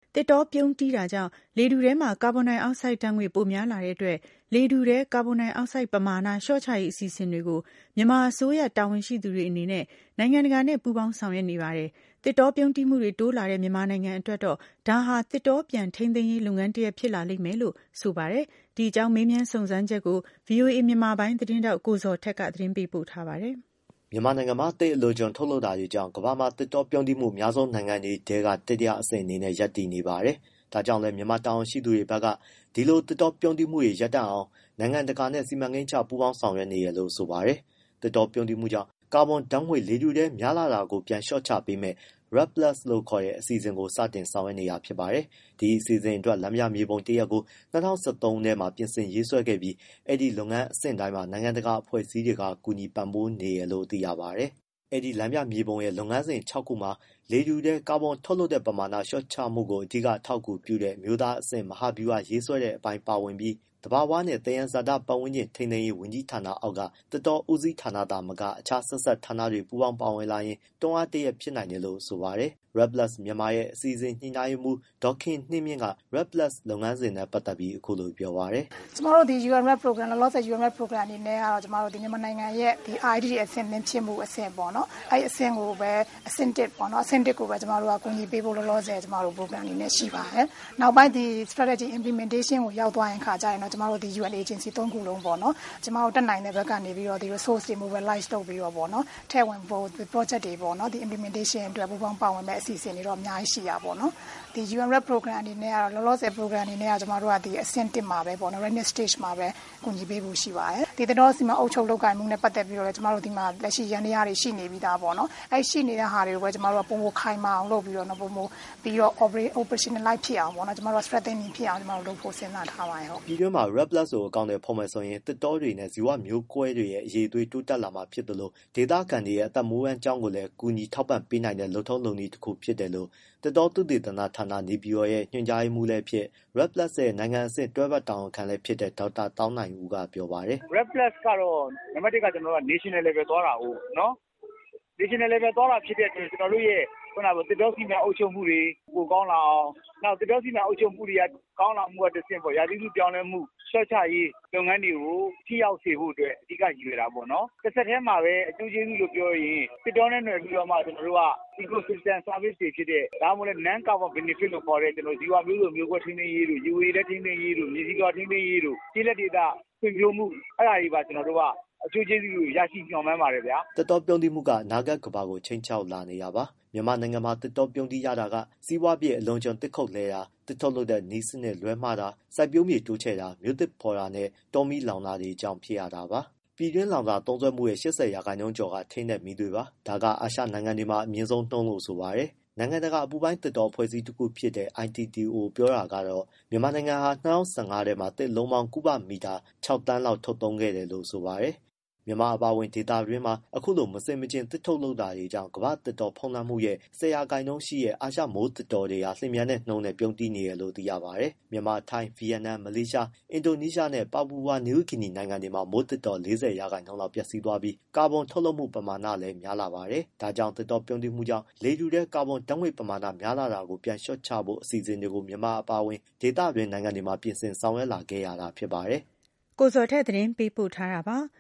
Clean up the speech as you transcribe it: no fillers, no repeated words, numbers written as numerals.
တစ်တောပြုန်းတီးတာကြောင့်လေထုထဲမှာကာဗွန်ဒိုင်အောက်ဆိုက်ဓာတ်ငွေ့ပိုများလာတဲ့အတွက်လေထုထဲကာဗွန်ဒိုင်အောက်ဆိုက်ပမာဏလျှော့ချရေးအစီအစဉ်တွေကိုမြန်မာအစိုးရတာဝန်ရှိသူတွေအနေနဲ့နိုင်ငံတကာနဲ့ပူးပေါင်းဆောင်ရွက်နေပါတယ်။တစ်တောပြုန်းတီးမှုတွေတိုးလာတဲ့မြန်မာနိုင်ငံအတွက်တော့ဒါဟာတစ်တောပြန်ထိန်းသိမ်းရေးလုပ်ငန်းတစ်ရပ်ဖြစ်လာလိမ့်မယ်လို့ဆိုပါတယ်။ဒီအကြောင်းမေးမြန်းစုံစမ်းချက်ကို VOA မြန်မာပိုင်းသတင်းထောက်ကိုဇော်ထက်ကသတင်းပေးပို့ထားပါတယ်။မြန်မာနိုင်ငံမှာသစ်အလွန်အကျွံထုတ်လုပ်တာတွေကြောင့်ကမ္ဘာမှာသစ်တောပြုန်းတီးမှုအများဆုံးနိုင်ငံတွေထဲကတတိယအဆင့်အနေနဲ့ရပ်တည်နေပါတယ်။ဒါကြောင့်လည်းမြန်မာတာဝန်ရှိသူတွေဘက်ကဒီလိုသစ်တောပြုန်းတီးမှုတွေရပ်တန့်အောင်နိုင်ငံတကာနဲ့စီမံကိန်းချပူးပေါင်းဆောင်ရွက်နေရလို့ဆိုပါတယ်။သစ်တောပြုန်းတီးမှုကြောင့်ကာဗွန်ဓာတ်ငွေ့လေထုထဲများလာတာကိုပြန်လျှော့ချပေးမယ့် REDD+ လို့ခေါ်တဲ့အစီအစဉ်ကိုစတင်ဆောင်ရွက်နေတာဖြစ်ပါတယ်။ဒီအစီအစဉ်အတွက်လမ်းပြမြေပုံတစ်ရပ်ကို2013ထဲမှာပြင်ဆင်ရေးဆွဲခဲ့ပြီးအဲဒီလုပ်ငန်းအဆင့်တိုင်းမှာနိုင်ငံတကာအဖွဲ့အစည်းတွေကကူညီပံ့ပိုးနေရလို့သိရပါတယ်။အဲဒီလမ်းပြမြေပုံရဲ့လုပ်ငန်းစဉ်6ခုမှာလေထုထဲကာဗွန်ထုတ်လွှတ်တဲ့ပမာဏလျှော့ချမှုကိုအဓိကအထောက်အကူပြုတဲ့အမျိုးသားအဆင့်မဟာဗျူဟာရေးဆွဲတဲ့အပိုင်းပါဝင်ပြီးသဘာဝနဲ့သယံဇာတပတ်ဝန်းကျင်ထိန်းသိမ်းရေးဝန်ကြီးဌာနအောက်ကသစ်တောဦးစီးဌာနသာမကအခြားဆက်စပ်ဌာနတွေပူးပေါင်းပါဝင်လာရင်တွန်းအားတစ်ရပ်ဖြစ်နိုင်တယ်လို့ဆိုပါတယ်။ REDD+ မြန်မာရဲ့အစီအစဉ်ညှိနှိုင်းရေးမှူးဒေါ်ခင်နှင်းမြင့်က REDD+ လုပ်ငန်းစဉ်နဲ့ပတ်သက်ပြီးအခုလိုပြောပါတယ်။ “ကျမတို့ဒီ UN-REDD program လောလောဆယ် UN-REDD program အနေနဲ့ကတော့ကျမတို့ဒီမြန်မာနိုင်ငံရဲ့ဒီ REDD အဆင့်သင့်ဖြစ်မှုအဆင့်ပေါ့နော်။အဲဒီအဆင့်ကိုပဲအဆင့်1ပေါ့နော်။အဆင့်1ကိုပဲကျမတို့ကကူညီပေးဖို့လောလောဆယ်ကျမတို့ program အနေနဲ့ရှိပါတယ်။နောက်ပိုင်းဒီ strategy implementation ကိုရောက်သွားရင်ခါကျရင်တော့ကျမတို့ဒီ UN agency 3ခုလုံးပေါ့နော်။ကျမတို့တက်နိုင်တဲ့ဘက်ကနေပြီးတော့ဒီ resource တွေ mobilize လုပ်ပြီးတော့ပေါ့နော်။ထည့်ဝင်ဖို့ project တွေပေါ့နော်။ဒီ implementation အတွက်ပူးပေါင်းပါဝင်မဲ့အစီအစဉ်တွေတော့အများကြီးရှိတာပေါ့နော်။ဒီ UN-REDD program အနေနဲ့ကတော့လောလောဆယ် program အနေနဲ့ကကျမတို့ကဒီအဆင့်1မှာပဲပေါ့နော် readiness stage မှာပဲကူညီပေးဖို့ရှိပါတယ်။ဒီသစ်တောစီမံအုပ်ချုပ်လုပ်ကိုင်မှုနဲ့ပတ်သက်ပြီးတော့လည်းကျမတို့ဒီမှာလက်ရှိယန္တရားတွေရှိနေပြီးသားပေါ့နော်။အဲဒီရှိနေတဲ့ဟာတွေကိုပဲကျမတို့ကပုံမခိုင်မာအောင်လုပ်ပြီးတော့ပုံမပြီးတော့ operationalize ဖြစ်အောင်ပေါ့နော်။ကျမတို့ strengthening ဖြစ်အောင်ကျမတို့လုပ်ဖို့စဉ်းစားထားပါတယ်ဟုတ်။ပြည်တွင်းမှာ REDD+ ကိုအကောင်အထည်ဖော်မယ်ဆိုရင်သစ်တောတွေနဲ့ဇီဝမျိုးကွဲတွေရဲ့အရည်အသွေးတိုးတက်လာမှာဖြစ်သလိုဒေသခံတွေရဲ့အသက်မွေးဝမ်းကျောင်းကိုလည်းကူညီထောက်ပံ့ပေးနိုင်တဲ့လုပ်ထုံးလုပ်နည်းတစ်ခုဖြစ်တယ်လို့သစ်တောသုတေသနဌာနနေပြည်တော်ရဲ့ညွှန်ကြားရေးမှူးလည်းဖြစ် REDD+ ရဲ့နိုင်ငံအဆင့်တွဲဖက်တာဝန်ခံလည်းဖြစ်တဲ့ဒေါက်တာသောင်းနိုင်ဦးကပြောပါတယ်။ REDD+ ကတော့နံပါတ်1ကကျွန်တော်တို့က national level သွားတာဟုတ်နော်။ national level သွားတာဖြစ်တဲ့အတွက်ကျွန်တော်တို့ရဲ့သစ်တောစီမံအုပ်ချုပ်မှုတွေပိုကောင်းလာအောင်နောက်သစ်တောစီမံအုပ်ချုပ်မှုတွေကကောင်းလာမှုကတစ်ဆင့်ပေါ့ရာသီဥတုပြောင်းလဲမှုလျှော့ချရေးလုပ်ငန်းတွေကိုထိရောက်စေဖို့အတွက်အဓိကရည်ရွယ်တာပေါ့နော်။တစ်ဆက်တည်းမှာပဲအကျိုးကျေးဇူးလို့ပြောရင်သစ်တောနဲ့နွယ်ပြီးတော့မှကျွန်တော်တို့က ecosystem service တွေဖြစ်တဲ့ဒါမှမဟုတ် non carbon benefit လို့ခေါ်တဲ့ဇီဝမျိုးစုံမျိုးကွဲထိန်းသိမ်းရေးတို့ရေဝေရေလဲထိန်းသိမ်းရေးတို့မြေဆီလွှာထိန်းသိမ်းရေးတို့ကျေးလက်ဒေသဖွံ့ဖြိုးမှုအဲ့ဒါတွေပါကျွန်တော်တို့ကအကျိုးကျေးဇူးတွေရရှိမျှော်မှန်းပါတယ်ဗျာ။သစ်တောပြုန်းတီးမှုကအနာဂတ်ကမ္ဘာကိုခြိမ်းခြောက်လာနေတာပါ။မြန်မာနိုင်ငံမှာသစ်တောပြုန်းတီးရတာကစီးပွားဖြစ်အလွန်အကျွံသစ်ခုတ်လှဲတာသစ်ထုတ်လုပ်တဲ့နည်းစနစ်လွဲမှားတာစိုက်ပျိုးမြေတိုးချဲ့တာမြို့သစ်ဖော်တာနဲ့တောမီးလောင်တာတွေကြောင့်ဖြစ်ရတာပါ။ပြည်တွင်းလောင်စာသုံးစွဲမှုရဲ့80%ကျော်ကထိန်းတဲ့မီးသွေးပါ။ဒါကအာရှနိုင်ငံတွေမှာအမြင့်ဆုံးနှုန်းလို့ဆိုပါတယ်။နိုင်ငံတကာအပူပိုင်းသစ်တောအဖွဲ့အစည်းတစ်ခုဖြစ်တဲ့ ITTO ပြောတာကတော့မြန်မာနိုင်ငံဟာ2015ထဲမှာသစ်လုံးပေါင်းကုဗမီတာ6သန်းလောက်ထုတ်သုံးခဲ့တယ်လို့ဆိုပါတယ်။မြန်မာအပါအဝင်ဒေသတွင်းမှာအခုလိုမဆင်မခြင်သစ်ထုတ်လုပ်တာတွေကြောင့်ကမ္ဘာ့သစ်တောဖုံးလွှမ်းမှုရဲ့10%ရှိတဲ့အာရှမိုးသစ်တောတွေဟာလျင်မြန်တဲ့နှုန်းနဲ့ပြုန်းတီးနေတယ်လို့သိရပါတယ်။မြန်မာ၊ထိုင်း၊ဗီယက်နမ်၊မလေးရှား၊အင်ဒိုနီးရှားနဲ့ပါပူဝါနယူးဂီနီနိုင်ငံတွေမှာမိုးသစ်တော40%လောက်ပျက်စီးသွားပြီးကာဗွန်ထုတ်လွှတ်မှုပမာဏလည်းများလာပါတယ်။ဒါကြောင့်သစ်တောပြုန်းတီးမှုကြောင့်လေထုထဲကာဗွန်ဓာတ်ငွေ့ပမာဏများလာတာကိုပြန်လျှော့ချဖို့အစီအစဉ်တွေကိုမြန်မာအပါအဝင်ဒေသတွင်းနိုင်ငံတွေမှာပြင်ဆင်ဆောင်ရွက်လာခဲ့ရတာဖြစ်ပါတယ်။ကိုဇော်ထက်သတင်းပေးပို့ထားတာပါ။